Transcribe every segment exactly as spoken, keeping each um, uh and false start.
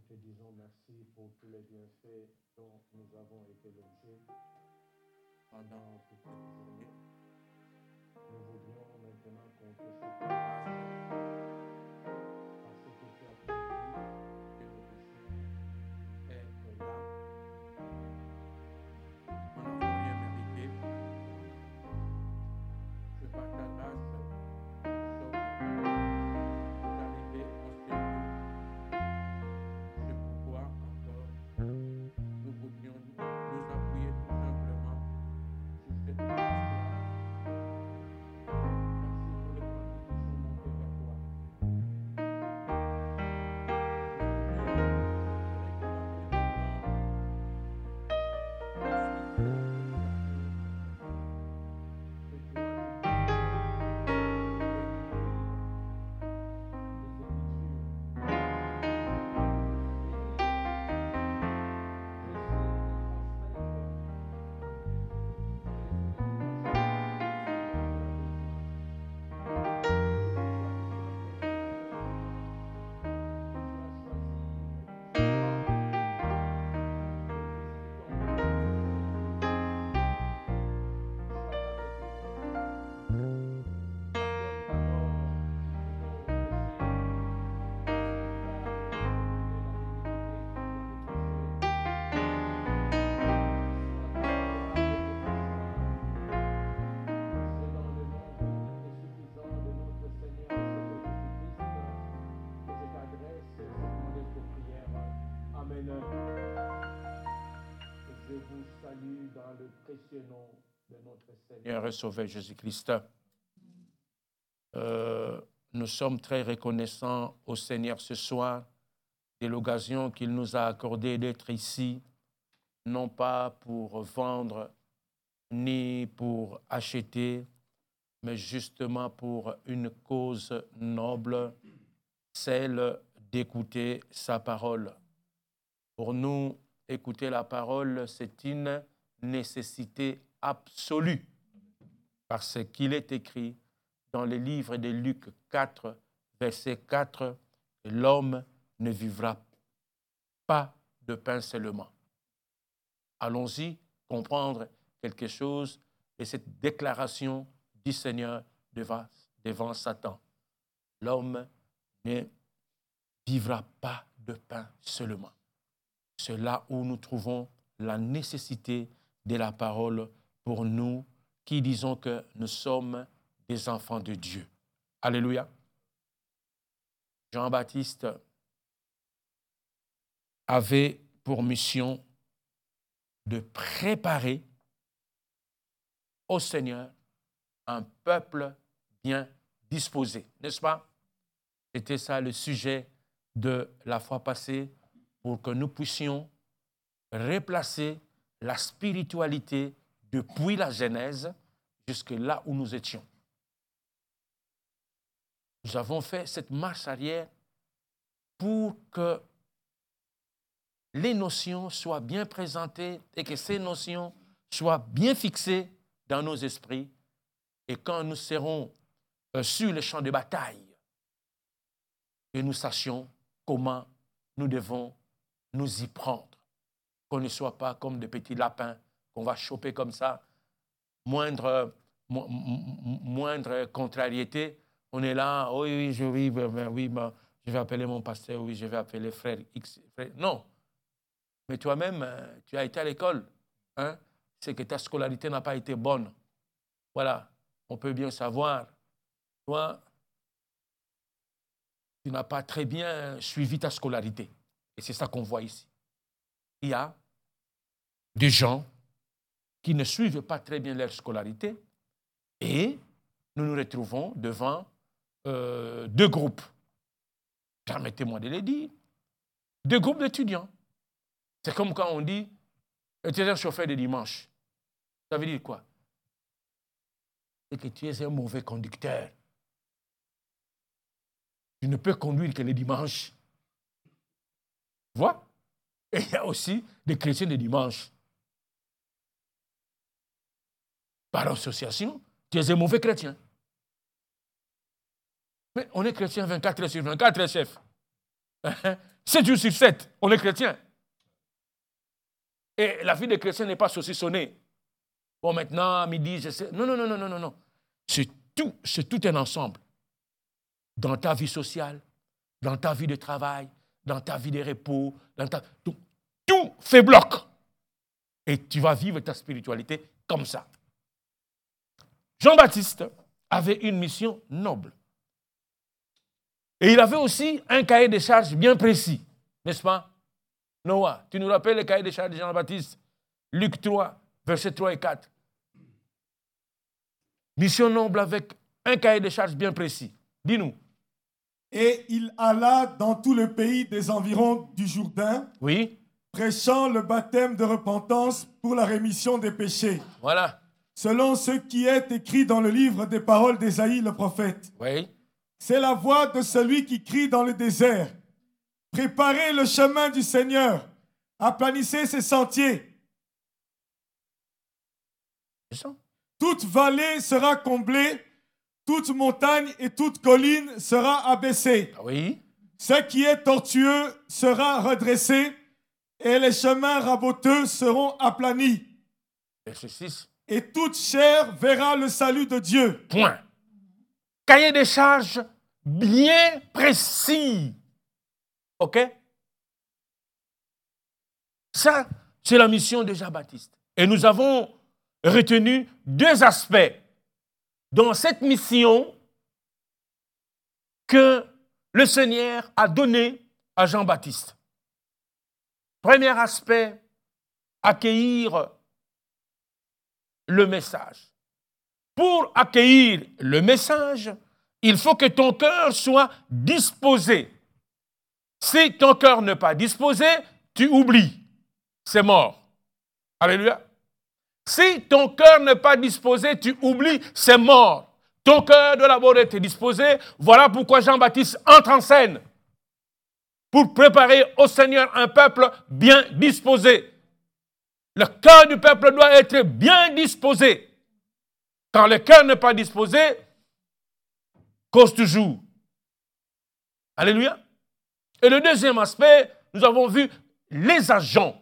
te disons merci pour tous les bienfaits dont nous avons été l'objet pendant toute cette journée. Nous voudrions maintenant compter sur ta grâce parce que tu as permis que nous puissions être là. Nous n'avons rien mérité. C'est par ta grâce que nous sommes arrivés au Seigneur. C'est pourquoi encore nous voudrions nous appuyer tout simplement sur cette grâce-là. Merci pour les temps qui sont montés vers toi. Je vous salue dans le précieux nom de notre Seigneur et Sauveur Jésus-Christ. Euh, nous sommes très reconnaissants au Seigneur ce soir de l'occasion qu'il nous a accordée d'être ici, non pas pour vendre ni pour acheter, mais justement pour une cause noble, celle d'écouter sa parole. Pour nous, écouter la parole, c'est une nécessité absolue, parce qu'il est écrit dans le livre de Luc quatre, verset quatre, « L'homme ne vivra pas de pain seulement ». Allons-y comprendre quelque chose de cette déclaration du Seigneur devant, devant Satan. L'homme ne vivra pas de pain seulement. C'est là où nous trouvons la nécessité de la parole pour nous qui disons que nous sommes des enfants de Dieu. Alléluia. Jean-Baptiste avait pour mission de préparer au Seigneur un peuple bien disposé, n'est-ce pas? C'était ça le sujet de la fois passée, pour que nous puissions replacer la spiritualité depuis la Genèse jusque là où nous étions. Nous avons fait cette marche arrière pour que les notions soient bien présentées et que ces notions soient bien fixées dans nos esprits. Et quand nous serons sur le champ de bataille, que nous sachions comment nous devons nous y prendre. Qu'on ne soit pas comme des petits lapins qu'on va choper comme ça. Moindre, mo, moindre contrariété, on est là, oh, oui, je, oui, ben, oui ben, je vais appeler mon pasteur, oui, je vais appeler frère X. Frère. Non. Mais toi-même, tu as été à l'école. Hein? C'est que ta scolarité n'a pas été bonne. Voilà. On peut bien savoir. Toi, tu n'as pas très bien suivi ta scolarité. Et c'est ça qu'on voit ici. Il y a des gens qui ne suivent pas très bien leur scolarité et nous nous retrouvons devant euh, deux groupes. Permettez-moi de le dire. Deux groupes d'étudiants. C'est comme quand on dit « tu es un chauffeur de dimanche ». Ça veut dire quoi? C'est que tu es un mauvais conducteur. Tu ne peux conduire que le dimanche. Tu vois? Et il y a aussi des chrétiens de dimanche. Par association, tu es un mauvais chrétien. Mais on est chrétien vingt-quatre heures sur vingt-quatre, chef. sept jours sur sept, on est chrétien. Et la vie des chrétiens n'est pas saucissonnée. Bon, maintenant, à midi, je sais. Non, non, non, non, non, non. C'est tout, c'est tout un ensemble. Dans ta vie sociale, dans ta vie de travail, dans ta vie de repos, dans ta... tout, tout fait bloc. Et tu vas vivre ta spiritualité comme ça. Jean-Baptiste avait une mission noble. Et il avait aussi un cahier de charges bien précis, n'est-ce pas? Noah, tu nous rappelles le cahier de charges de Jean-Baptiste? Luc trois, versets trois et quatre. Mission noble avec un cahier de charges bien précis. Dis-nous. Et il alla dans tout le pays des environs du Jourdain, Oui. prêchant le baptême de repentance pour la rémission des péchés. Voilà. Selon ce qui est écrit dans le livre des paroles d'Ésaïe le prophète. Oui. C'est la voix de celui qui crie dans le désert. Préparez le chemin du Seigneur, aplanissez ses sentiers. C'est ça. Toute vallée sera comblée, toute montagne et toute colline sera abaissée. Ah oui. Ce qui est tortueux sera redressé et les chemins raboteux seront aplanis. Verset six. Et toute chair verra le salut de Dieu. Point. Cahier des charges bien précis. OK? Ça, c'est la mission de Jean-Baptiste. Et nous avons retenu deux aspects dans cette mission que le Seigneur a donné à Jean-Baptiste. Premier aspect, accueillir le message. Pour accueillir le message, il faut que ton cœur soit disposé. Si ton cœur n'est pas disposé, tu oublies. C'est mort. Alléluia. Si ton cœur n'est pas disposé, tu oublies, c'est mort. Ton cœur doit d'abord être disposé. Voilà pourquoi Jean-Baptiste entre en scène. Pour préparer au Seigneur un peuple bien disposé. Le cœur du peuple doit être bien disposé. Quand le cœur n'est pas disposé, cause toujours. Alléluia. Et le deuxième aspect, nous avons vu les agents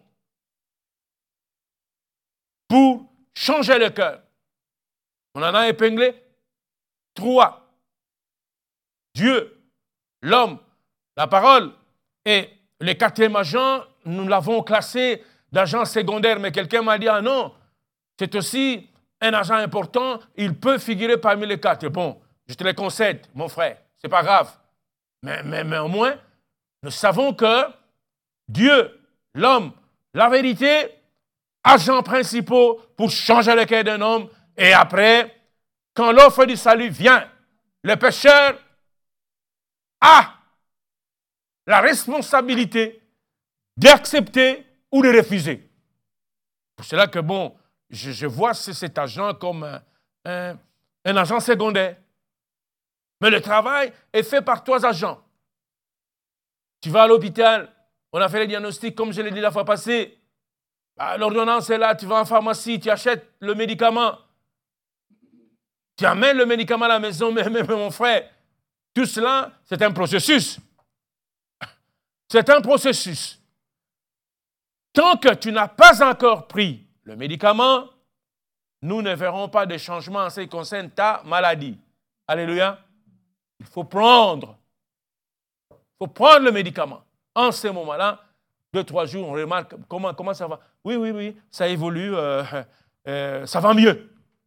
pour changer le cœur. On en a épinglé trois. Dieu, l'homme, la parole et le quatrième agent, nous l'avons classé d'agent secondaire, mais quelqu'un m'a dit, ah non, c'est aussi un agent important, il peut figurer parmi les quatre. Bon, je te le concède, mon frère, c'est pas grave. Mais, mais, mais au moins, nous savons que Dieu, l'homme, la vérité, agents principaux pour changer le cœur d'un homme. Et après, quand l'offre du salut vient, le pécheur a la responsabilité d'accepter ou de refuser. C'est cela que, bon, je, je vois cet agent comme un, un, un agent secondaire. Mais le travail est fait par trois agents. Tu vas à l'hôpital, on a fait les diagnostics, comme je l'ai dit la fois passée. L'ordonnance est là, tu vas en pharmacie, tu achètes le médicament. Tu amènes le médicament à la maison, mais, mais, mais mon frère, tout cela, c'est un processus. C'est un processus. Tant que tu n'as pas encore pris le médicament, nous ne verrons pas de changement en ce qui concerne ta maladie. Alléluia. Il faut prendre. Il faut prendre le médicament. En ce moment-là, deux, trois jours, on remarque comment, comment ça va. Oui, oui, oui, ça évolue, euh, euh, ça va mieux.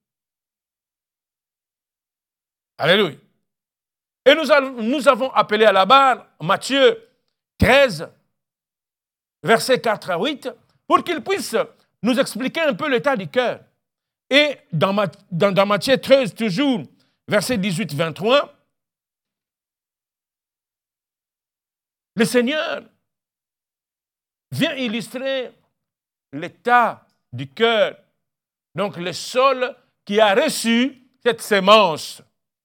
Alléluia. Et nous, allons, nous avons appelé à la barre Matthieu treize, versets quatre à huit, pour qu'il puisse nous expliquer un peu l'état du cœur. Et dans, dans, dans Matthieu treize, toujours, versets dix-huit à vingt-trois, le Seigneur vient illustrer l'état du cœur, donc le sol qui a reçu cette sémence.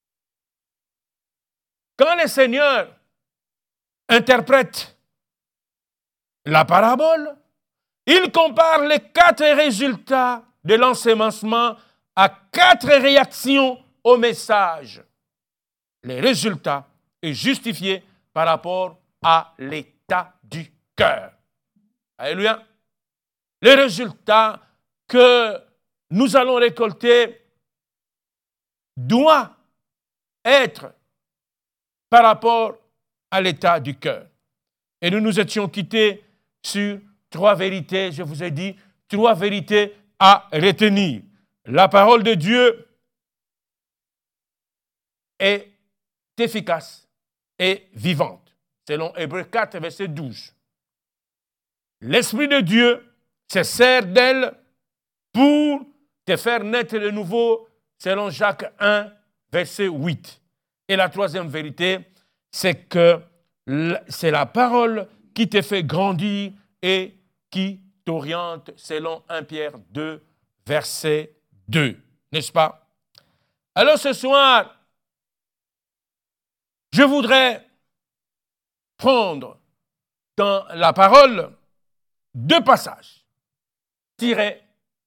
Quand le Seigneur interprète la parabole, il compare les quatre résultats de l'ensemencement à quatre réactions au message. Le résultat est justifié par rapport à l'état du cœur. Alléluia. Les résultats que nous allons récolter doivent être par rapport à l'état du cœur. Et nous nous étions quittés sur trois vérités, je vous ai dit, trois vérités à retenir. La parole de Dieu est efficace et vivante, selon Hébreux quatre, verset douze. L'Esprit de Dieu se sert d'elle pour te faire naître de nouveau, selon Jacques un, verset huit. Et la troisième vérité, c'est que c'est la parole qui te fait grandir et qui t'oriente, selon premier Pierre deux, verset deux. N'est-ce pas? Alors ce soir, je voudrais prendre dans la parole deux passages tirés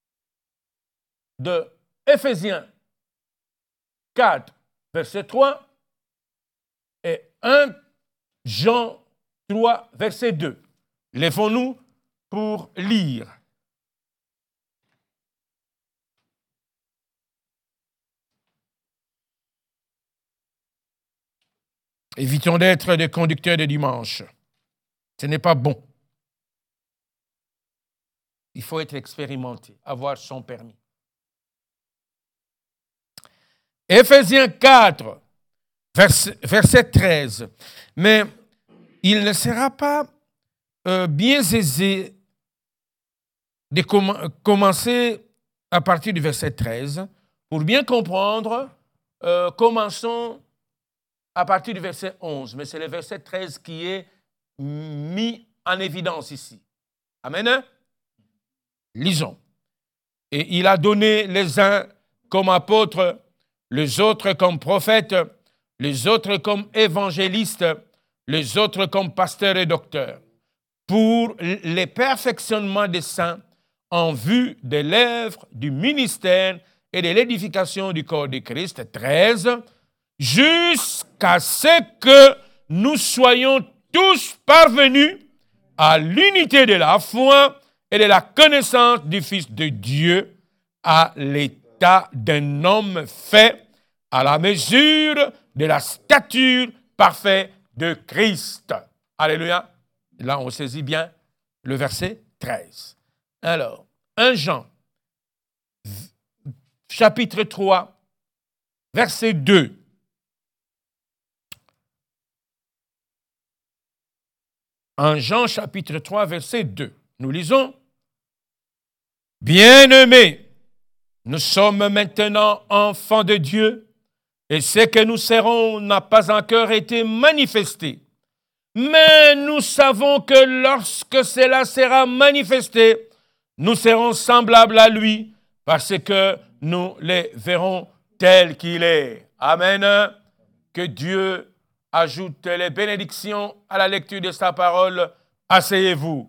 de Éphésiens quatre, verset trois et premier Jean trois, verset deux. Lèvons-nous pour lire. Évitons d'être des conducteurs de dimanche. Ce n'est pas bon. Il faut être expérimenté, avoir son permis. Éphésiens quatre, verset, verset treize. Mais il ne sera pas euh, bien aisé de com- commencer à partir du verset treize. Pour bien comprendre, euh, commençons à partir du verset onze. Mais c'est le verset treize qui est mis en évidence ici. Amen. Lisons. Et il a donné les uns comme apôtres, les autres comme prophètes, les autres comme évangélistes, les autres comme pasteurs et docteurs, pour le perfectionnement des saints en vue de l'œuvre du ministère et de l'édification du corps de Christ. treize. Jusqu'à ce que nous soyons tous parvenus à l'unité de la foi et de la connaissance du Fils de Dieu, à l'état d'un homme fait à la mesure de la stature parfaite de Christ. Alléluia. Là, on saisit bien le verset treize. Alors, premier Jean, chapitre trois, verset deux. En Jean, chapitre trois, verset deux. Nous lisons. Bien-aimés, nous sommes maintenant enfants de Dieu, et ce que nous serons n'a pas encore été manifesté. Mais nous savons que lorsque cela sera manifesté, nous serons semblables à lui, parce que nous les verrons tel qu'il est. Amen. Que Dieu ajoute les bénédictions à la lecture de sa parole. Asseyez-vous.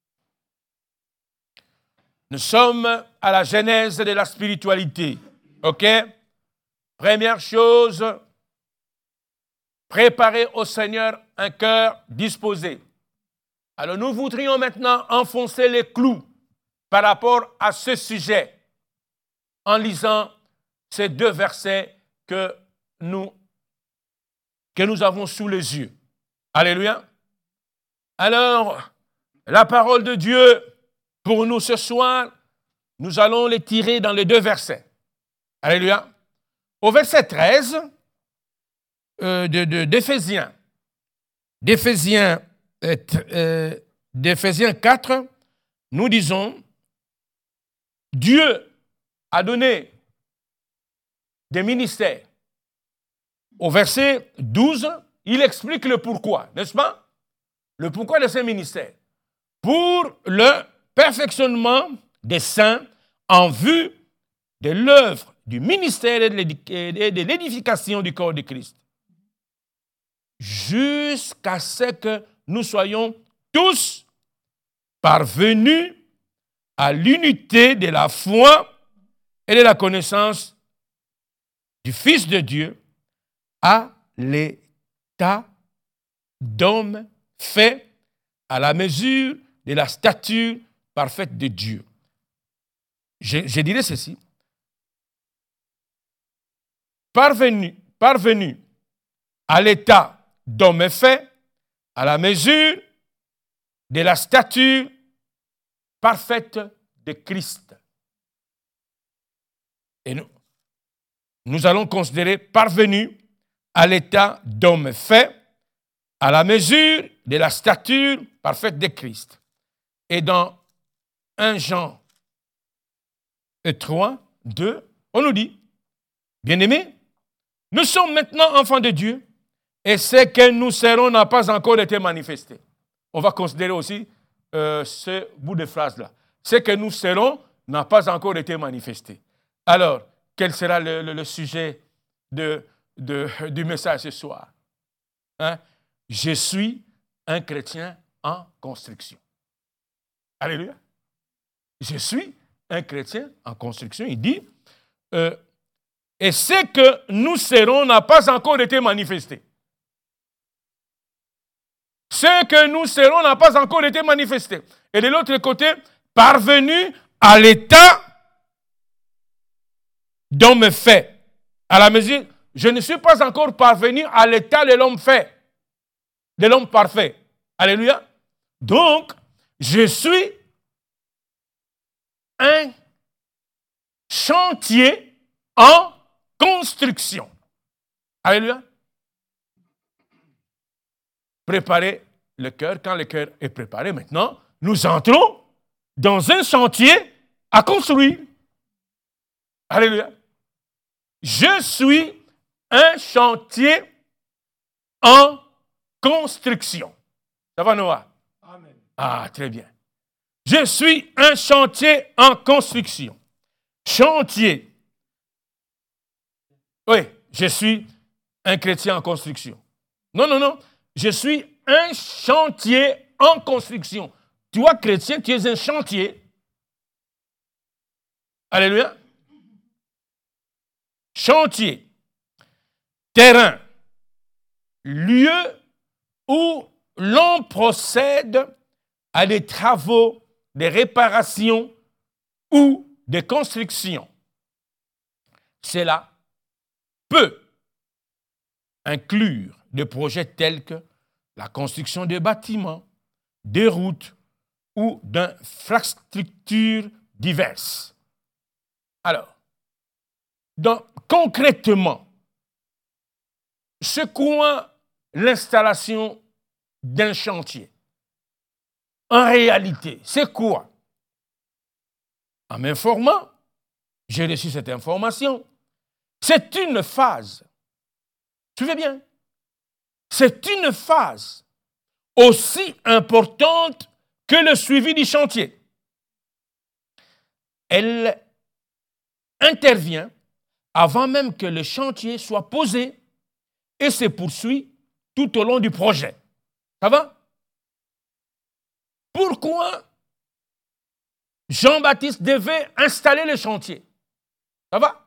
Nous sommes à la genèse de la spiritualité. OK? Première chose, préparer au Seigneur un cœur disposé. Alors nous voudrions maintenant enfoncer les clous par rapport à ce sujet en lisant ces deux versets que nous, que nous avons sous les yeux. Alléluia. Alors, la parole de Dieu pour nous ce soir, nous allons les tirer dans les deux versets. Alléluia. Au verset treize euh, de, de, d'Éphésiens, d'Éphésiens, euh, euh, d'Éphésiens quatre, nous disons, Dieu a donné des ministères. Au verset douze, il explique le pourquoi, n'est-ce pas? Le pourquoi de ces ministères. Pour le perfectionnement des saints en vue de l'œuvre du ministère et de l'édification du corps de Christ. Jusqu'à ce que nous soyons tous parvenus à l'unité de la foi et de la connaissance du Fils de Dieu, à l'état d'homme fait à la mesure de la stature parfaite de Dieu. Je, je dirais ceci. Parvenu, parvenu à l'état d'homme fait, à la mesure de la stature parfaite de Christ. Et nous, nous allons considérer parvenu à l'état d'homme fait, à la mesure de la stature parfaite de Christ. Et dans un Jean trois, deux, on nous dit, bien-aimés, nous sommes maintenant enfants de Dieu, et ce que nous serons n'a pas encore été manifesté. On va considérer aussi euh, ce bout de phrase-là. Ce que nous serons n'a pas encore été manifesté. Alors, quel sera le, le, le sujet de, de, du message ce soir? Hein? Je suis un chrétien en construction. Alléluia. Je suis un chrétien en construction. Il dit, euh, et ce que nous serons n'a pas encore été manifesté. Ce que nous serons n'a pas encore été manifesté. Et de l'autre côté, parvenu à l'état d'homme fait. À la mesure, je ne suis pas encore parvenu à l'état de l'homme fait, de l'homme parfait. Alléluia. Donc, je suis un chantier en construction. Alléluia. Préparer le cœur. Quand le cœur est préparé, maintenant, nous entrons dans un chantier à construire. Alléluia. Je suis un chantier en construction. Ça va, Noah? Amen. Ah, très bien. Je suis un chantier en construction. Chantier. Oui, je suis un chrétien en construction. Non, non, non. Je suis un chantier en construction. Toi, chrétien, tu es un chantier. Alléluia. Chantier. Terrain. Lieu où l'on procède à des travaux, des réparations ou des constructions. Cela peut inclure des projets tels que la construction de bâtiments, des routes ou d'infrastructures diverses. Alors, donc, concrètement, c'est quoi l'installation d'un chantier? En réalité, c'est quoi? En m'informant, j'ai reçu cette information. C'est une phase. Tu veux bien? C'est une phase aussi importante que le suivi du chantier. Elle intervient avant même que le chantier soit posé et se poursuit tout au long du projet. Ça va? Pourquoi Jean-Baptiste devait installer le chantier? Ça va?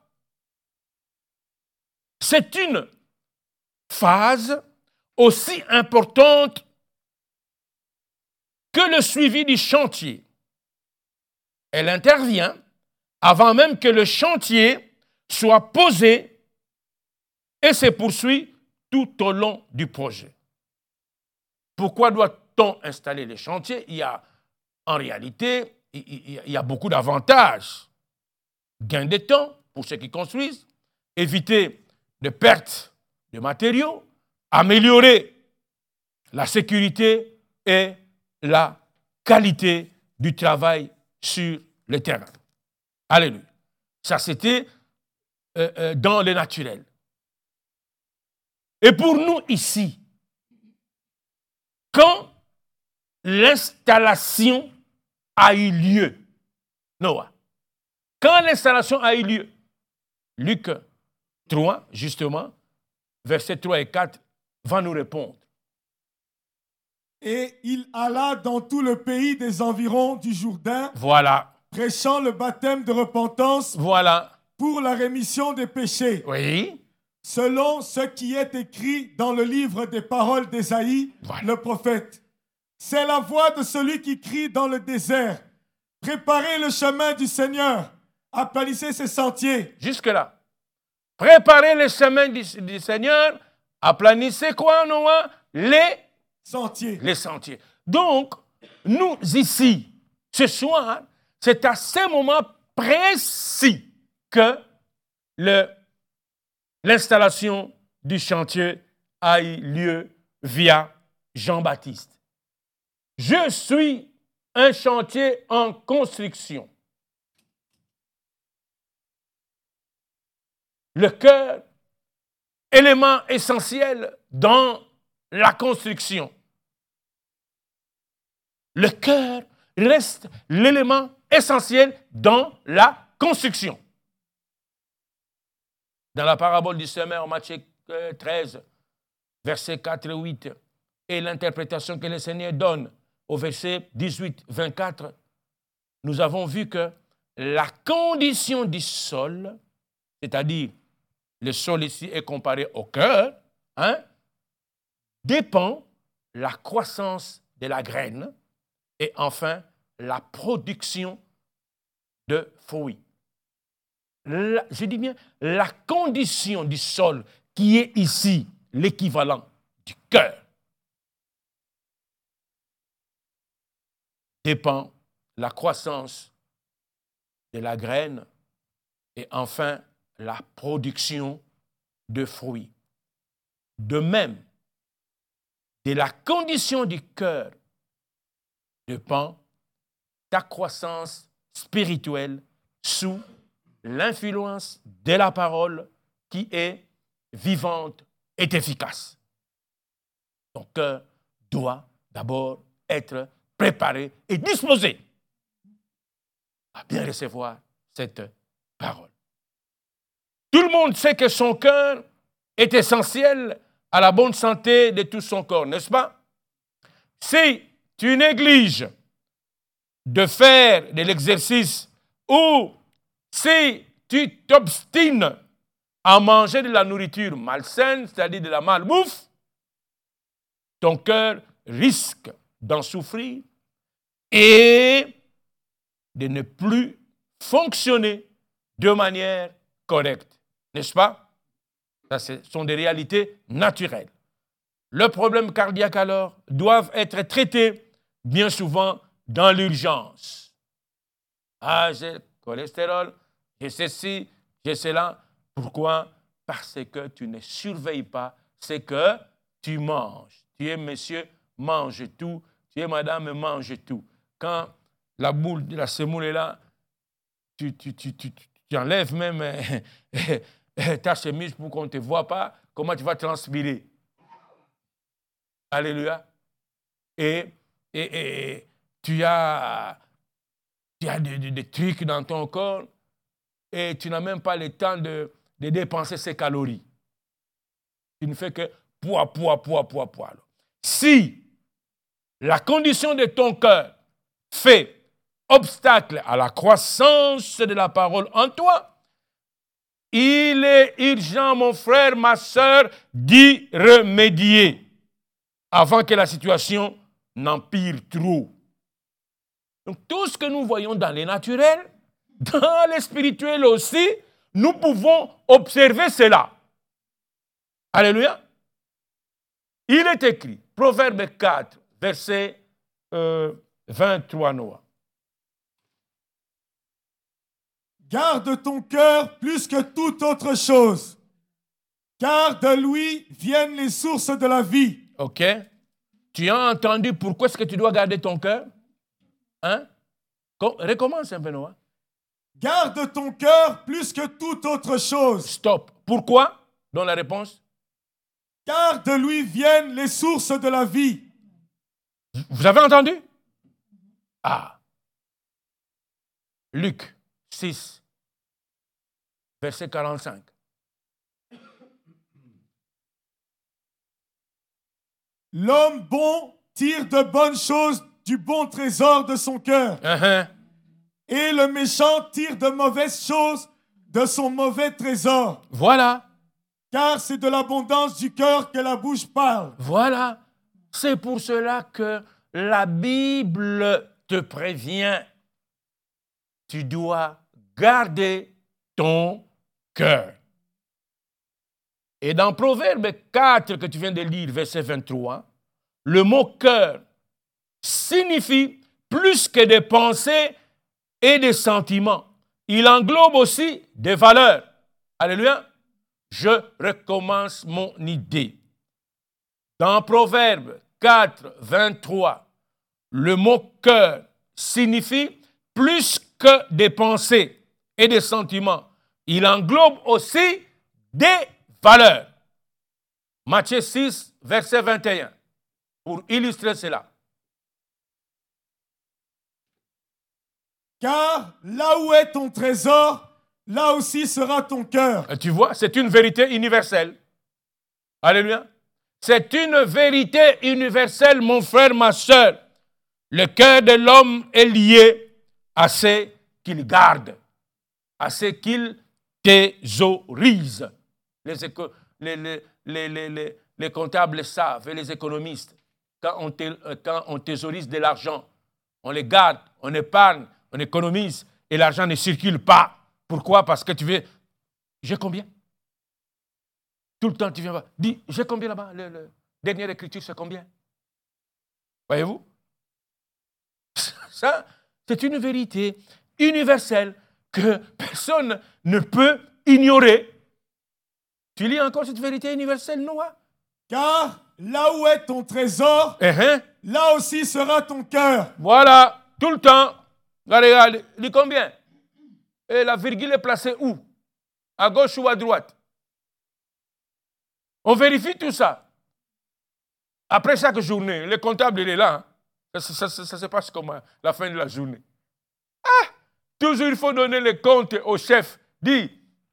C'est une phase aussi importante que le suivi du chantier. Elle intervient avant même que le chantier soit posé et se poursuit tout au long du projet. Pourquoi doit-on installer les chantiers? Il y a, en réalité, il y a beaucoup d'avantages. Gain de temps pour ceux qui construisent, éviter de pertes de matériaux, améliorer la sécurité et la qualité du travail sur le terrain. Alléluia. Ça, c'était euh, euh, dans le naturel. Et pour nous ici, quand l'installation a eu lieu, Noah, quand l'installation a eu lieu, Luc trois, justement, versets trois et quatre, va nous répondre. Et il alla dans tout le pays des environs du Jourdain, voilà, prêchant le baptême de repentance, voilà, pour la rémission des péchés. Oui. Selon ce qui est écrit dans le livre des paroles d'Ésaïe, Voilà. le prophète. C'est la voix de celui qui crie dans le désert. Préparez le chemin du Seigneur. Aplanissez ses sentiers. Jusque-là. Préparez le chemin du, du Seigneur. Aplanissez quoi, Noah? Les Sentiers. Les sentiers. Donc, nous ici, ce soir, c'est à ce moment précis que le, l'installation du chantier a eu lieu via Jean-Baptiste. Je suis un chantier en construction. Le cœur, élément essentiel dans la construction. Le cœur reste l'élément essentiel dans la construction. Dans la parabole du semeur, Matthieu treize, versets quatre et huit, et l'interprétation que le Seigneur donne au verset dix-huit vingt-quatre, nous avons vu que la condition du sol, c'est-à-dire le sol ici est comparé au cœur, hein, dépend la croissance de la graine et enfin la production de fruits. La, je dis bien la condition du sol qui est ici l'équivalent du cœur dépend la croissance de la graine et enfin la production de fruits. De même, de la condition du cœur dépend ta croissance spirituelle sous l'influence de la parole qui est vivante et efficace. Ton cœur doit d'abord être préparé et disposé à bien recevoir cette parole. Tout le monde sait que son cœur est essentiel à la bonne santé de tout son corps, n'est-ce pas? Si tu négliges de faire de l'exercice ou si tu t'obstines à manger de la nourriture malsaine, c'est-à-dire de la malbouffe, ton cœur risque d'en souffrir et de ne plus fonctionner de manière correcte. N'est-ce pas? Ça, ce sont des réalités naturelles. Le problème cardiaque, alors, doivent être traités bien souvent dans l'urgence. Ah, j'ai le cholestérol, j'ai ceci, j'ai cela. Pourquoi? Parce que tu ne surveilles pas ce que tu manges. Tu es monsieur, mange tout. Tu es madame, mange tout. Quand la boule de la semoule est là, tu, tu, tu, tu, tu enlèves même ta chemise pour qu'on ne te voit pas. Comment tu vas transpirer? Alléluia. Et, et, et tu as, tu as des, des, des trucs dans ton corps et tu n'as même pas le temps de, de dépenser ces calories. Tu ne fais que poids, poids, poids, poids, poids. Si la condition de ton cœur fait obstacle à la croissance de la parole en toi, il est urgent, mon frère, ma soeur, d'y remédier avant que la situation n'empire trop. Donc, tout ce que nous voyons dans les naturels, dans les spirituels aussi, nous pouvons observer cela. Alléluia. Il est écrit, Proverbe quatre, verset euh, vingt-trois, Noah. Garde ton cœur plus que toute autre chose, car de lui viennent les sources de la vie. OK. Tu as entendu pourquoi est-ce que tu dois garder ton cœur? Hein? Recommence un peu, Noah. Garde ton cœur plus que toute autre chose. Stop. Pourquoi? Dans la réponse? Car de lui viennent les sources de la vie. Vous avez entendu? Ah. Luc six, verset quarante-cinq. L'homme bon tire de bonnes choses du bon trésor de son cœur. Uh-huh. Et le méchant tire de mauvaises choses de son mauvais trésor. Voilà. Car c'est de l'abondance du cœur que la bouche parle. Voilà. C'est pour cela que la Bible te prévient. Tu dois garder ton cœur. Et dans Proverbe quatre que tu viens de lire, verset vingt-trois, le mot cœur signifie plus que des pensées et des sentiments. Il englobe aussi des valeurs. Alléluia. Je recommence mon idée. Dans Proverbe quatre, vingt-trois, le mot cœur signifie plus que des pensées et des sentiments. Il englobe aussi des valeurs. Matthieu six, verset vingt et un, pour illustrer cela. Car là où est ton trésor, là aussi sera ton cœur. Tu vois, c'est une vérité universelle. Alléluia. C'est une vérité universelle, mon frère, ma soeur. Le cœur de l'homme est lié à ce qu'il garde, à ce qu'il thésaurise. Les, éco- les, les, les, les, les, les comptables savent et les économistes. Quand on, thé, quand on thésaurise de l'argent, on les garde, on épargne, on économise et l'argent ne circule pas. Pourquoi? Parce que tu veux... J'ai combien? Tout le temps, tu viens voir. Dis, j'ai combien là-bas? Le, le dernière écriture, c'est combien? Voyez-vous? Ça, c'est une vérité universelle que personne ne peut ignorer. Tu lis encore cette vérité universelle, Noah? Car là où est ton trésor, uh-huh. là aussi sera ton cœur. Voilà, tout le temps. Regarde, lis combien? Et la virgule est placée où? À gauche ou à droite? On vérifie tout ça. Après chaque journée, le comptable, il est là. Hein. Ça, ça, ça, ça se passe comme à la fin de la journée. Ah! Toujours, il faut donner le compte au chef. Dis,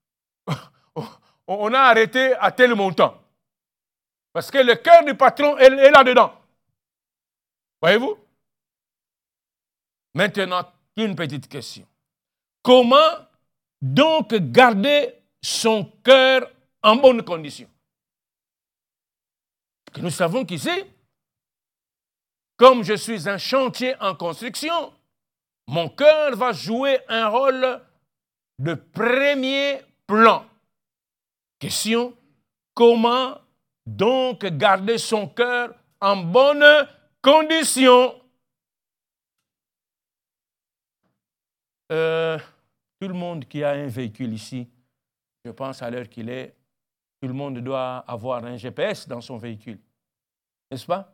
on a arrêté à tel montant. Parce que le cœur du patron est, est là-dedans. Voyez-vous? Maintenant, une petite question. Comment donc garder son cœur en bonne condition? Que nous savons qu'ici, comme je suis un chantier en construction, mon cœur va jouer un rôle de premier plan. Question, comment donc garder son cœur en bonne condition? Euh, tout le monde qui a un véhicule ici, je pense à l'heure qu'il est, tout le monde doit avoir un G P S dans son véhicule. N'est-ce pas?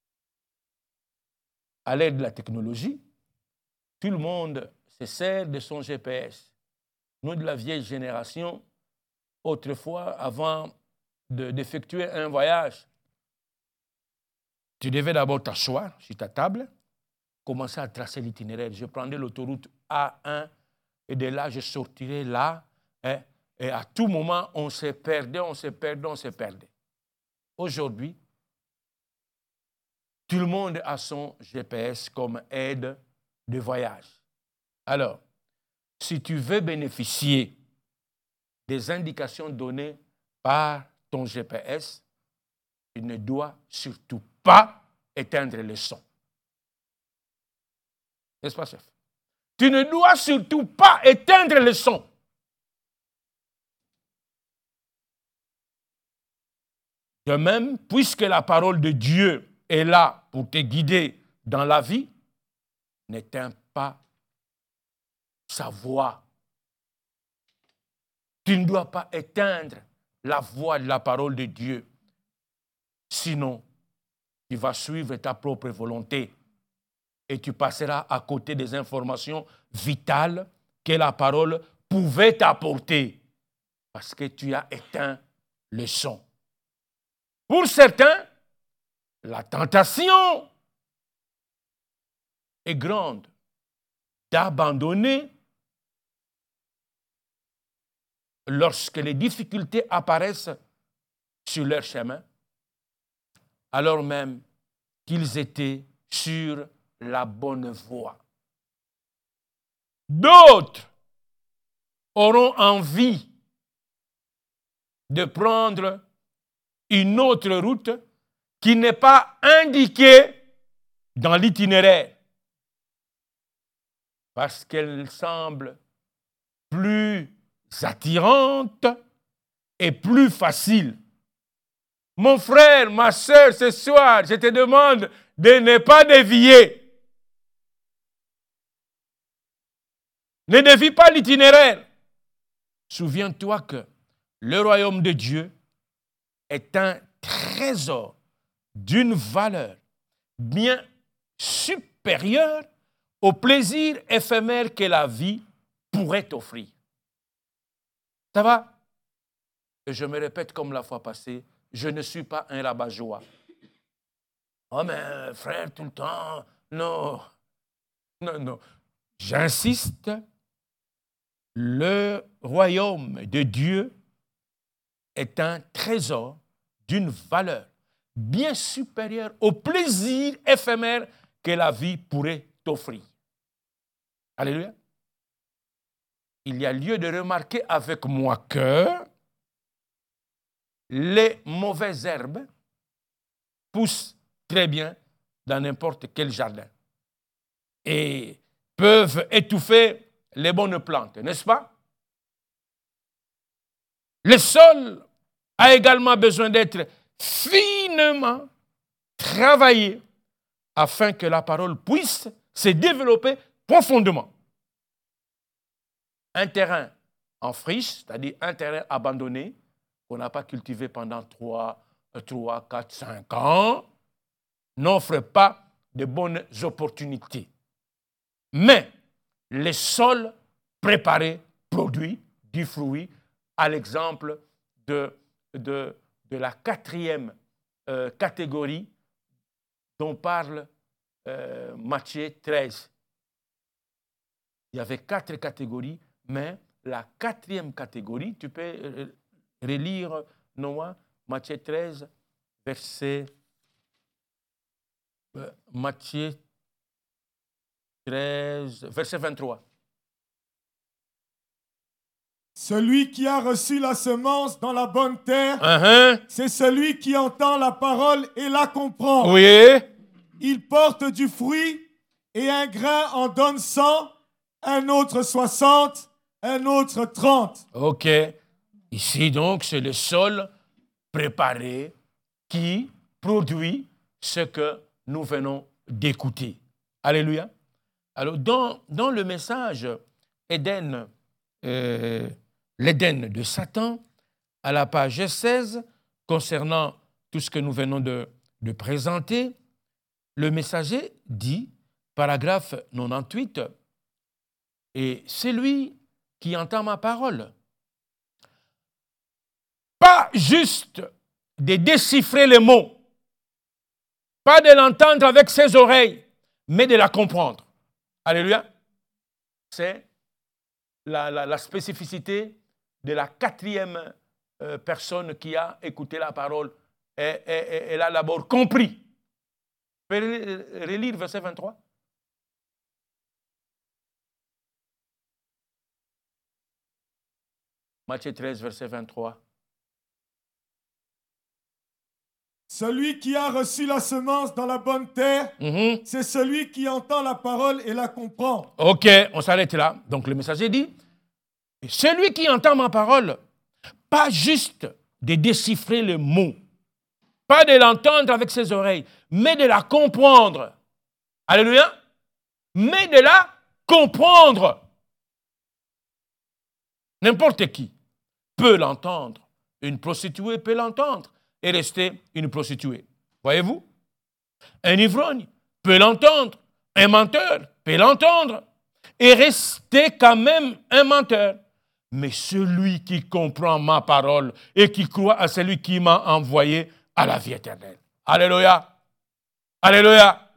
À l'aide de la technologie, tout le monde se sert de son G P S. Nous, de la vieille génération, autrefois, avant de, d'effectuer un voyage, tu devais d'abord t'asseoir sur ta table, commencer à tracer l'itinéraire. Je prendrais l'autoroute A un et de là, je sortirais là. Hein, et à tout moment, on se perdait, on se perdait, on se perdait. Aujourd'hui, tout le monde a son G P S comme aide de voyage. Alors, si tu veux bénéficier des indications données par ton G P S, tu ne dois surtout pas éteindre le son. N'est-ce pas, chef? Tu ne dois surtout pas éteindre le son. De même, puisque la parole de Dieu est là pour te guider dans la vie, n'éteins pas sa voix. Tu ne dois pas éteindre la voix de la parole de Dieu. Sinon, tu vas suivre ta propre volonté et tu passeras à côté des informations vitales que la parole pouvait t'apporter parce que tu as éteint le son. Pour certains, la tentation est grande d'abandonner lorsque les difficultés apparaissent sur leur chemin, alors même qu'ils étaient sur la bonne voie. D'autres auront envie de prendre une autre route qui n'est pas indiquée dans l'itinéraire parce qu'elle semble plus attirante et plus facile. Mon frère, ma soeur, ce soir, je te demande de ne pas dévier. Ne dévie pas l'itinéraire. Souviens-toi que le royaume de Dieu est un trésor d'une valeur bien supérieure au plaisir éphémère que la vie pourrait offrir. Ça va? Et je me répète comme la fois passée, je ne suis pas un rabat-joie. Oh mais frère, tout le temps, non, non, non. J'insiste, le royaume de Dieu est un trésor d'une valeur bien supérieure au plaisir éphémère que la vie pourrait t'offrir. Alléluia. Il y a lieu de remarquer avec moi que les mauvaises herbes poussent très bien dans n'importe quel jardin et peuvent étouffer les bonnes plantes, n'est-ce pas? Le sol a également besoin d'être finement travaillé afin que la parole puisse se développer profondément. Un terrain en friche, c'est-à-dire un terrain abandonné, qu'on n'a pas cultivé pendant trois, quatre, cinq ans, n'offre pas de bonnes opportunités. Mais les sols préparés produisent du fruit, à l'exemple de, de, de la quatrième euh, catégorie dont parle euh, Matthieu treize. Il y avait quatre catégories, mais la quatrième catégorie, tu peux euh, relire Noah, Matthieu treize, verset euh, Matthieu treize, verset vingt-trois. Celui qui a reçu la semence dans la bonne terre, Uh-huh. c'est celui qui entend la parole et la comprend. Oui. Il porte du fruit et un grain en donne cent, un autre soixante, un autre trente. Ok. Ici donc, c'est le sol préparé qui produit ce que nous venons d'écouter. Alléluia. Alors, dans, dans le message Éden, euh, l'Éden de Satan, à la page seize, concernant tout ce que nous venons de, de présenter, le messager dit, paragraphe quatre-vingt-dix-huit, « Et c'est lui qui entend ma parole. » Pas juste de déchiffrer les mots, pas de l'entendre avec ses oreilles, mais de la comprendre. Alléluia. C'est la, la, la spécificité de la quatrième euh, personne qui a écouté la parole et, et, et elle a d'abord compris. Vous pouvez relire verset vingt-trois. Matthieu treize, verset vingt-trois. Celui qui a reçu la semence dans la bonne terre, mm-hmm. c'est celui qui entend la parole et la comprend. Ok, on s'arrête là. Donc le messager dit, celui qui entend ma parole, pas juste de déchiffrer le mot, pas de l'entendre avec ses oreilles, mais de la comprendre. Alléluia. Mais de la comprendre. N'importe qui peut l'entendre. Une prostituée peut l'entendre et rester une prostituée. Voyez-vous? Un ivrogne peut l'entendre. Un menteur peut l'entendre et rester quand même un menteur. Mais celui qui comprend ma parole et qui croit à celui qui m'a envoyé à la vie éternelle. Alléluia. Alléluia.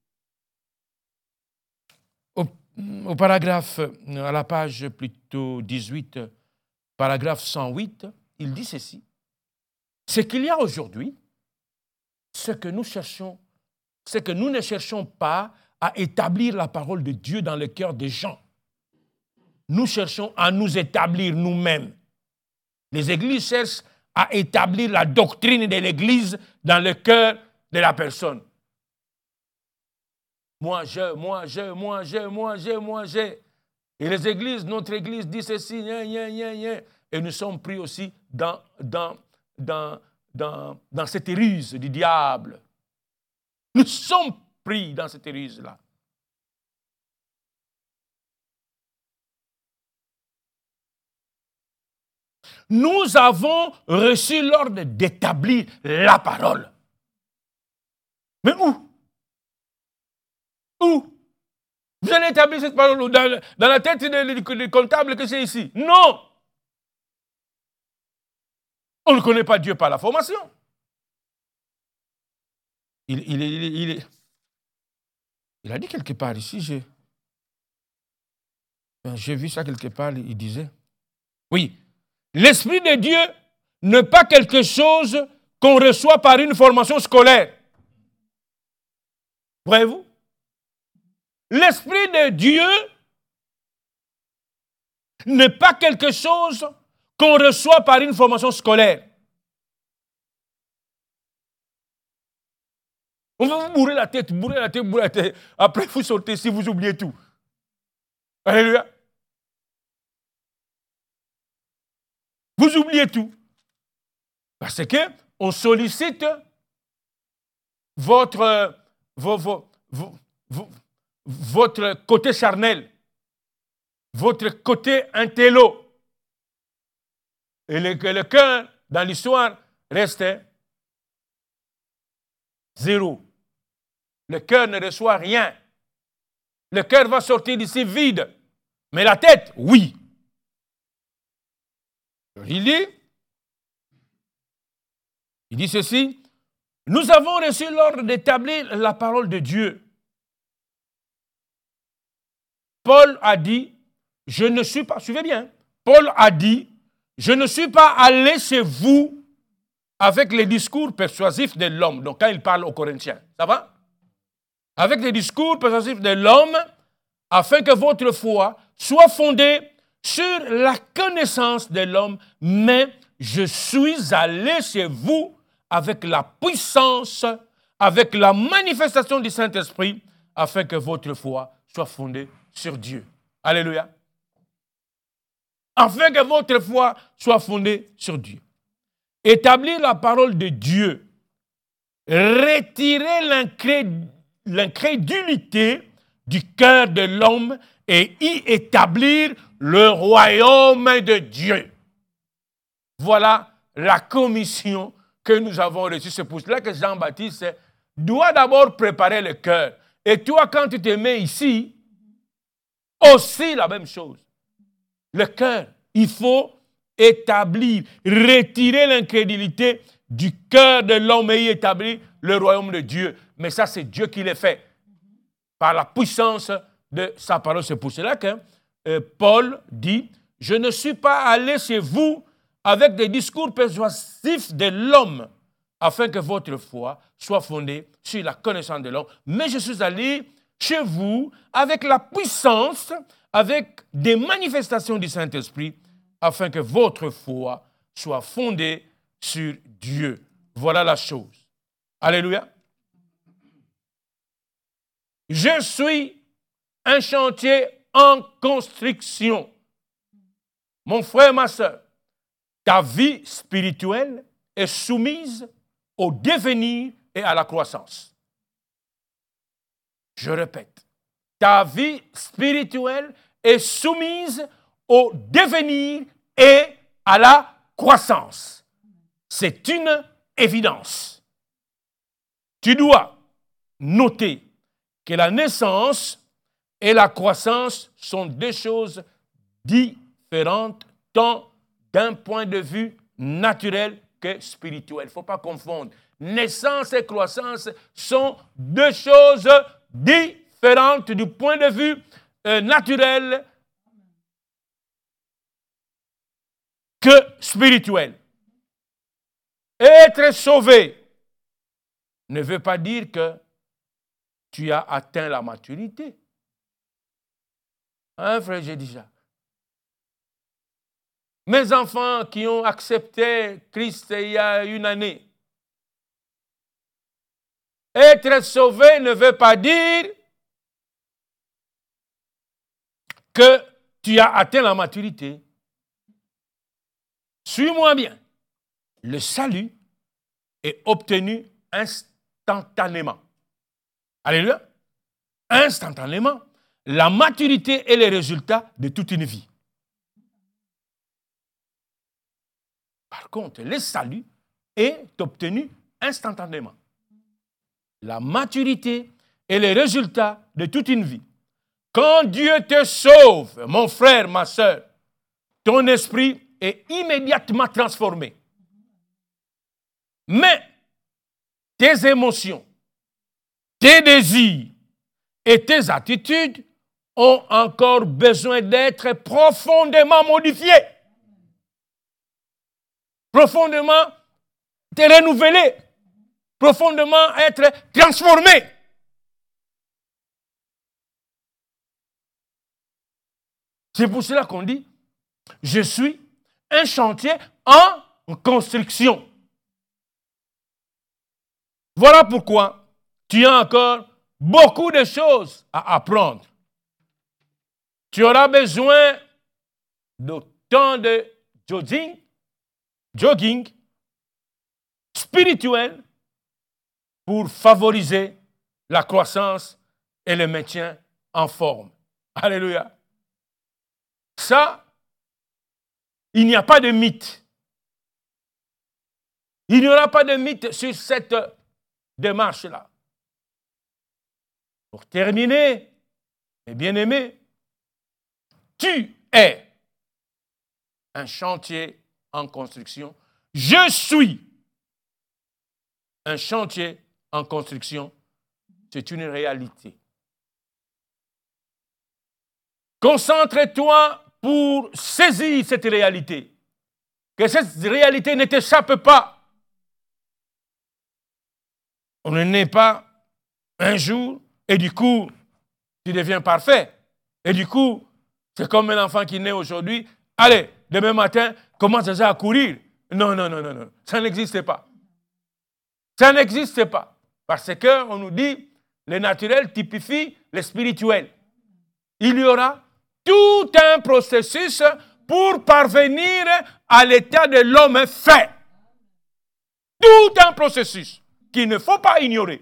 Au, au paragraphe, à la page plutôt dix-huit, paragraphe cent huit, il dit ceci. Ce qu'il y a aujourd'hui, ce que nous cherchons, c'est que nous ne cherchons pas à établir la parole de Dieu dans le cœur des gens. Nous cherchons à nous établir nous-mêmes. Les églises cherchent à établir la doctrine de l'Église dans le cœur de la personne. Moi, je, moi, je, moi, je, moi, je, moi, je. Et les églises, notre église dit ceci, nya, nya, nya, nya. Et nous sommes pris aussi dans, dans, dans, dans, dans cette ruse du diable. Nous sommes pris dans cette ruse-là. Nous avons reçu l'ordre d'établir la parole. Mais où? Où? Vous allez établir cette parole dans, dans la tête des comptables que c'est ici? Non! On ne connaît pas Dieu par la formation. Il, il, il, il, il, il a dit quelque part ici, j'ai, j'ai vu ça quelque part, il disait, oui, l'Esprit de Dieu n'est pas quelque chose qu'on reçoit par une formation scolaire. Voyez-vous? L'Esprit de Dieu n'est pas quelque chose qu'on reçoit par une formation scolaire. On va vous bourrer la tête, bourrer la tête, bourrer la tête. Après, vous sortez si vous oubliez tout. Alléluia. Vous oubliez tout. Parce qu'on sollicite votre, votre, votre, votre côté charnel, votre côté intello. Et le, le cœur, dans l'histoire, reste zéro. Le cœur ne reçoit rien. Le cœur va sortir d'ici vide. Mais la tête, oui. Il dit, il dit ceci, nous avons reçu l'ordre d'établir la parole de Dieu. Paul a dit, je ne suis pas, suivez bien, Paul a dit, je ne suis pas allé chez vous avec les discours persuasifs de l'homme. Donc quand il parle aux Corinthiens, ça va? Avec les discours persuasifs de l'homme, afin que votre foi soit fondée sur la connaissance de l'homme, mais je suis allé chez vous avec la puissance, avec la manifestation du Saint-Esprit, afin que votre foi soit fondée sur Dieu. Alléluia. Afin que votre foi soit fondée sur Dieu. Établir la parole de Dieu, retirer l'incrédulité du cœur de l'homme et y établir le royaume de Dieu. Voilà la commission que nous avons reçue. C'est pour cela que Jean-Baptiste doit d'abord préparer le cœur. Et toi, quand tu te mets ici, aussi la même chose. Le cœur, il faut établir, retirer l'incrédulité du cœur de l'homme et y établir le royaume de Dieu. Mais ça, c'est Dieu qui le fait. Par la puissance de sa parole. C'est pour cela que euh, Paul dit, je ne suis pas allé chez vous avec des discours persuasifs de l'homme, afin que votre foi soit fondée sur la connaissance de l'homme. Mais je suis allé chez vous avec la puissance, avec des manifestations du Saint-Esprit, afin que votre foi soit fondée sur Dieu. Voilà la chose. Alléluia. Je suis un chantier en construction. Mon frère, ma soeur, ta vie spirituelle est soumise au devenir et à la croissance. Je répète, ta vie spirituelle est soumise au devenir et à la croissance. C'est une évidence. Tu dois noter que la naissance et la croissance sont deux choses différentes, tant d'un point de vue naturel que spirituel. Il ne faut pas confondre. Naissance et croissance sont deux choses différentes du point de vue euh, naturel que spirituel. Être sauvé ne veut pas dire que tu as atteint la maturité. Hein, frère, j'ai dit ça. Mes enfants qui ont accepté Christ il y a une année, être sauvé ne veut pas dire que tu as atteint la maturité. Suis-moi bien. Le salut est obtenu instantanément. Alléluia. Instantanément. La maturité est le résultat de toute une vie. Par contre, le salut est obtenu instantanément. La maturité est le résultat de toute une vie. Quand Dieu te sauve, mon frère, ma soeur, ton esprit est immédiatement transformé. Mais tes émotions, tes désirs et tes attitudes ont encore besoin d'être profondément modifiés. Profondément te renouveler, profondément être transformé. C'est pour cela qu'on dit, je suis un chantier en construction. Voilà pourquoi tu as encore beaucoup de choses à apprendre. Tu auras besoin de temps de jogging, jogging spirituel pour favoriser la croissance et le maintien en forme. Alléluia. Ça, il n'y a pas de mythe. Il n'y aura pas de mythe sur cette démarche-là. Pour terminer, mes bien-aimés, tu es un chantier en construction. Je suis un chantier en construction. C'est une réalité. Concentre-toi pour saisir cette réalité. Que cette réalité ne t'échappe pas. On ne naît pas un jour et du coup, tu deviens parfait. Et du coup, c'est comme un enfant qui naît aujourd'hui. Allez, demain matin, commence déjà à courir. Non, non, non, non, non. Ça n'existe pas. Ça n'existe pas. Parce qu'on nous dit, le naturel typifie le spirituel. Il y aura tout un processus pour parvenir à l'état de l'homme fait. Tout un processus qu'il ne faut pas ignorer.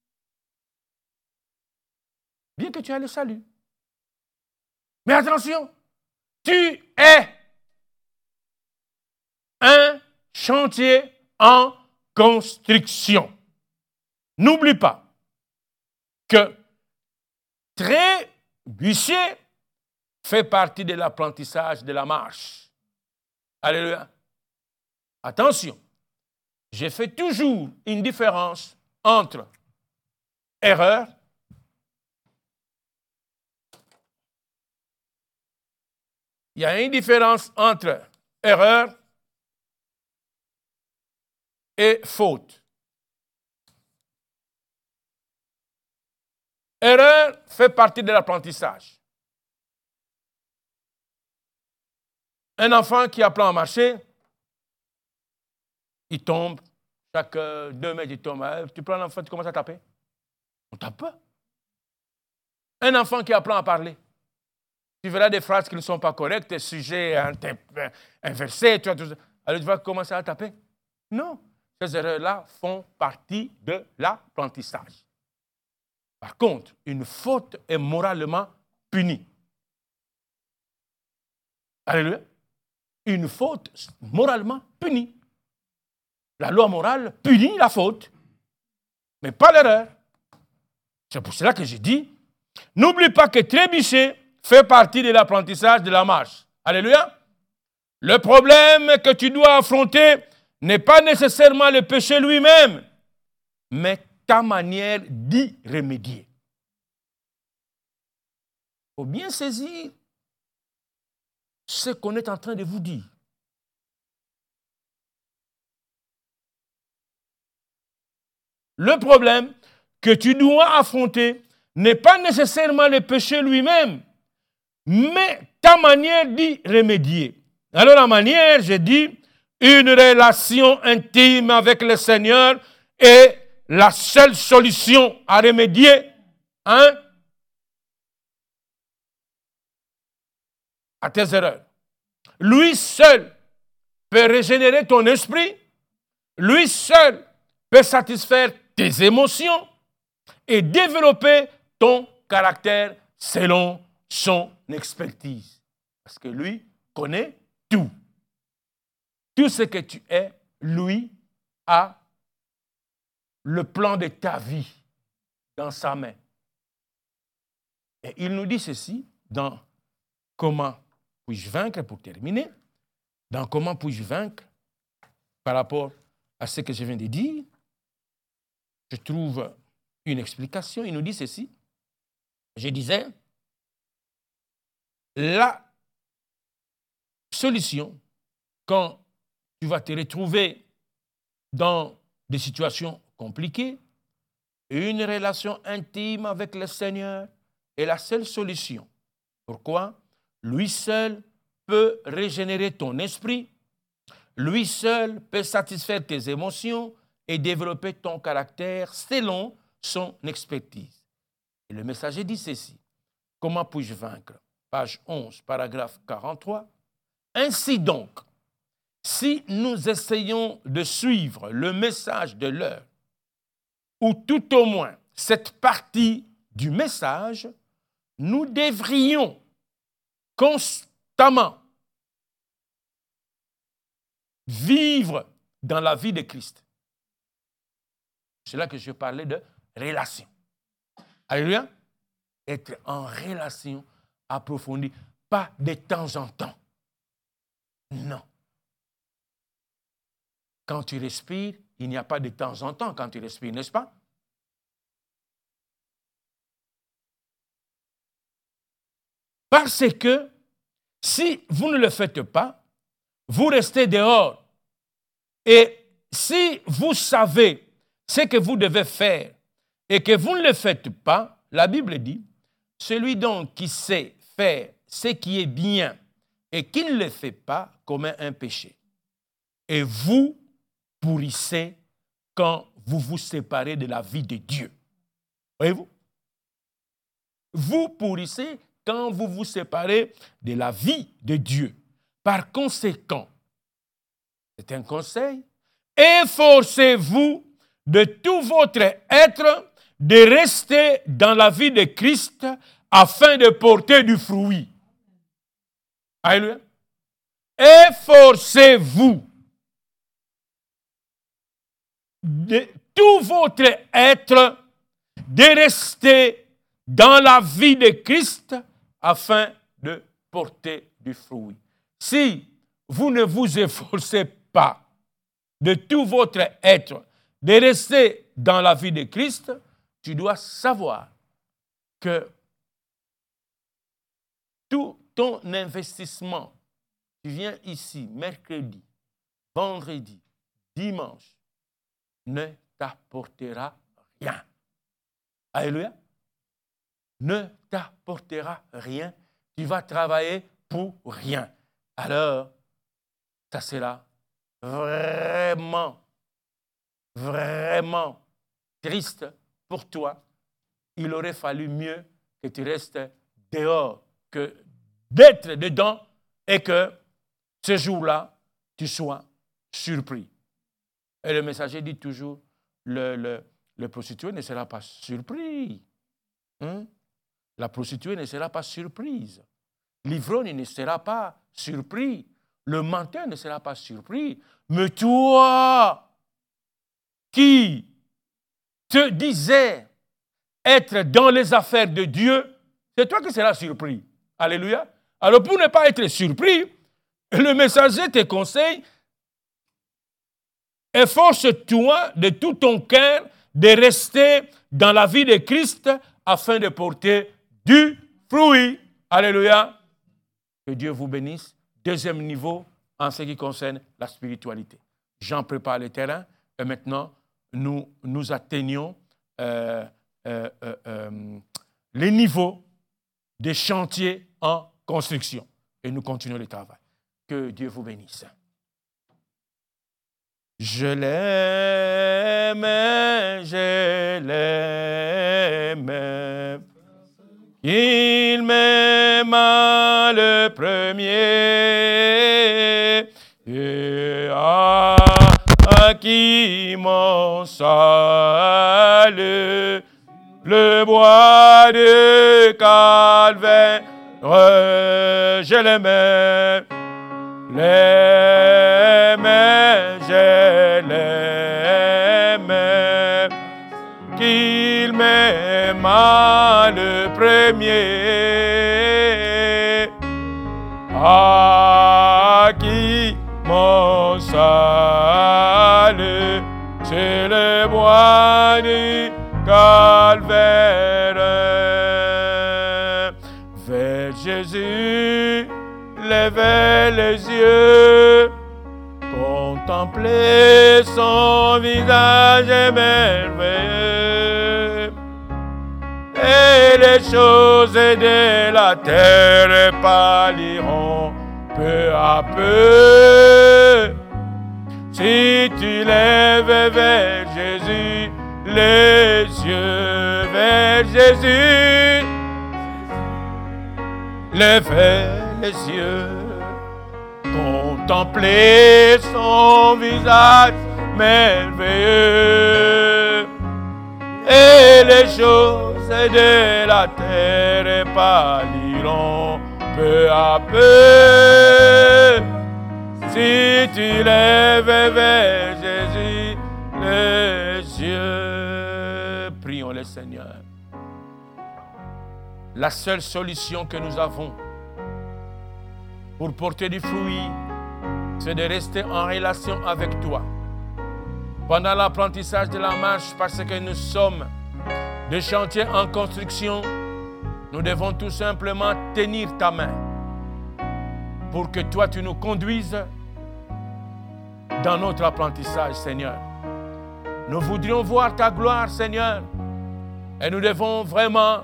Bien que tu aies le salut. Mais attention, tu es un chantier en construction. N'oublie pas que trébucher fait partie de l'apprentissage de la marche. Alléluia. Attention, je fais toujours une différence entre erreur Il y a une différence entre erreur et faute. Erreur fait partie de l'apprentissage. Un enfant qui apprend à marcher, il tombe, chaque deux mètres il tombe. Tu prends l'enfant, tu commences à taper. On tape pas. Un enfant qui apprend à parler, tu verras des phrases qui ne sont pas correctes, des sujets inversés, tu vois, alors tu vas commencer à taper. Non, ces erreurs-là font partie de l'apprentissage. Par contre, une faute est moralement punie. Alléluia. Une faute moralement punie. La loi morale punit la faute, mais pas l'erreur. C'est pour cela que j'ai dit, n'oublie pas que trébucher fait partie de l'apprentissage de la marche. Alléluia. Le problème que tu dois affronter n'est pas nécessairement le péché lui-même, mais ta manière d'y remédier. Il faut bien saisir ce qu'on est en train de vous dire. Le problème que tu dois affronter n'est pas nécessairement le péché lui-même, mais ta manière d'y remédier. Alors la manière, j'ai dit, une relation intime avec le Seigneur est la seule solution à remédier. Hein? à tes erreurs. Lui seul peut régénérer ton esprit. Lui seul peut satisfaire tes émotions et développer ton caractère selon son expertise. Parce que lui connaît tout. Tout ce que tu es, lui a le plan de ta vie dans sa main. Et il nous dit ceci dans Comment puis-je vaincre, pour terminer, dans Comment puis-je vaincre, par rapport à ce que je viens de dire, je trouve une explication. Il nous dit ceci. Je disais, la solution, quand tu vas te retrouver dans des situations compliquées, une relation intime avec le Seigneur est la seule solution. Pourquoi? Lui seul peut régénérer ton esprit. Lui seul peut satisfaire tes émotions et développer ton caractère selon son expertise. Et le messager dit ceci. Comment puis-je vaincre? Page onze, paragraphe quarante-trois. Ainsi donc, si nous essayons de suivre le message de l'heure, ou tout au moins cette partie du message, nous devrions constamment vivre dans la vie de Christ. C'est là que je parlais de relation. Alléluia. Être en relation approfondie, pas de temps en temps. Non. Quand tu respires, il n'y a pas de temps en temps quand tu respires, n'est-ce pas? Parce que si vous ne le faites pas, vous restez dehors. Et si vous savez ce que vous devez faire et que vous ne le faites pas, la Bible dit, celui donc qui sait faire ce qui est bien et qui ne le fait pas commet un péché. Et vous pourrissez quand vous vous séparez de la vie de Dieu. Voyez-vous? Vous pourrissez quand vous vous séparez de la vie de Dieu. Par conséquent, c'est un conseil, efforcez-vous de tout votre être de rester dans la vie de Christ afin de porter du fruit. Alléluia. Efforcez-vous de tout votre être de rester dans la vie de Christ afin de porter du fruit. Si vous ne vous efforcez pas de tout votre être de rester dans la vie de Christ, tu dois savoir que tout ton investissement, tu viens ici mercredi, vendredi, dimanche, ne t'apportera rien. Alléluia. Ne t'apportera rien. Tu vas travailler pour rien. Alors, ça sera vraiment, vraiment triste pour toi. Il aurait fallu mieux que tu restes dehors que d'être dedans et que ce jour-là, tu sois surpris. Et le messager dit toujours, le, le, le prostitué ne sera pas surpris. Hein? La prostituée ne sera pas surprise. L'ivrogne ne sera pas surpris. Le menteur ne sera pas surpris. Mais toi, qui te disais être dans les affaires de Dieu, c'est toi qui seras surpris. Alléluia. Alors pour ne pas être surpris, le messager te conseille, efforce-toi de tout ton cœur de rester dans la vie de Christ afin de porter du fruit. Alléluia. Que Dieu vous bénisse. Deuxième niveau en ce qui concerne la spiritualité. Jean prépare le terrain et maintenant nous, nous atteignons euh, euh, euh, euh, les niveaux des chantiers en construction. Et nous continuons le travail. Que Dieu vous bénisse. Je l'aime, je l'aime. qu'il m'aima le premier et a acquis mon salut. Le bois du calvaire, je l'aimais, l'aimais, je l'aimais, qu'il m'aima le premier, à qui mon salut, c'est le bois du calvaire. Vers Jésus, levez les yeux, contemplez son visage merveilleux, et les choses de la terre pâliront peu à peu. Si tu lèves vers Jésus les yeux, vers Jésus, levez les yeux, contemplez son visage merveilleux, et les choses de la terre pâliront peu à peu. Si tu lèves vers Jésus les yeux, prions le Seigneur. La seule solution que nous avons pour porter du fruit, c'est de rester en relation avec toi. Pendant l'apprentissage de la marche, parce que nous sommes des chantiers en construction, nous devons tout simplement tenir ta main pour que toi, tu nous conduises dans notre apprentissage, Seigneur. Nous voudrions voir ta gloire, Seigneur, et nous devons vraiment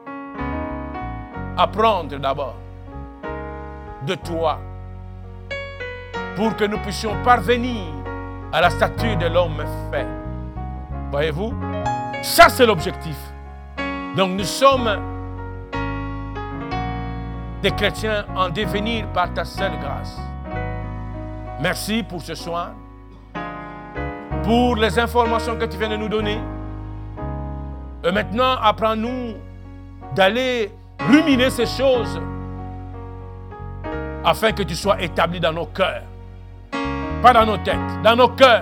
apprendre d'abord de toi pour que nous puissions parvenir à la stature de l'homme fait. Voyez-vous? Ça, c'est l'objectif. Donc, nous sommes des chrétiens en devenir par ta seule grâce. Merci pour ce soir, pour les informations que tu viens de nous donner. Et maintenant, apprends-nous d'aller ruminer ces choses afin que tu sois établi dans nos cœurs. Pas dans nos têtes, dans nos cœurs.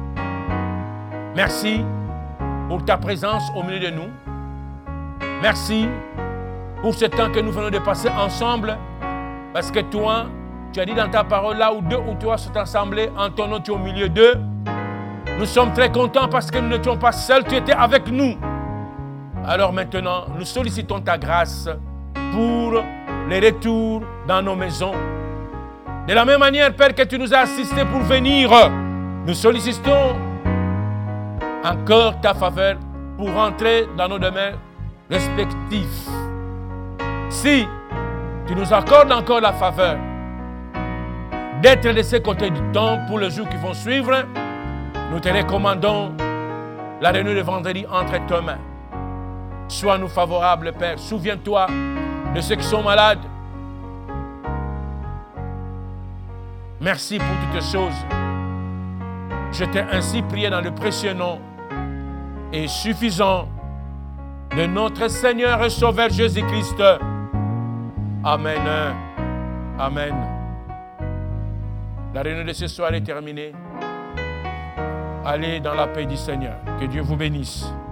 Merci pour ta présence au milieu de nous. Merci pour ce temps que nous venons de passer ensemble, parce que toi, tu as dit dans ta parole, là où deux ou trois sont assemblés, en ton nom tu es au milieu d'eux. Nous sommes très contents parce que nous n'étions pas seuls, tu étais avec nous. Alors maintenant, nous sollicitons ta grâce pour les retours dans nos maisons. De la même manière, Père, que tu nous as assistés pour venir, nous sollicitons encore ta faveur pour rentrer dans nos demeures respectifs. Si tu nous accordes encore la faveur d'être de ce côté du temps pour les jours qui vont suivre, nous te recommandons la réunion de vendredi entre tes mains. Sois-nous favorables, Père. Souviens-toi de ceux qui sont malades. Merci pour toutes choses. Je t'ai ainsi prié dans le précieux nom et suffisant de notre Seigneur et Sauveur Jésus-Christ. Amen. Amen. La réunion de ce soir est terminée. Allez dans la paix du Seigneur. Que Dieu vous bénisse.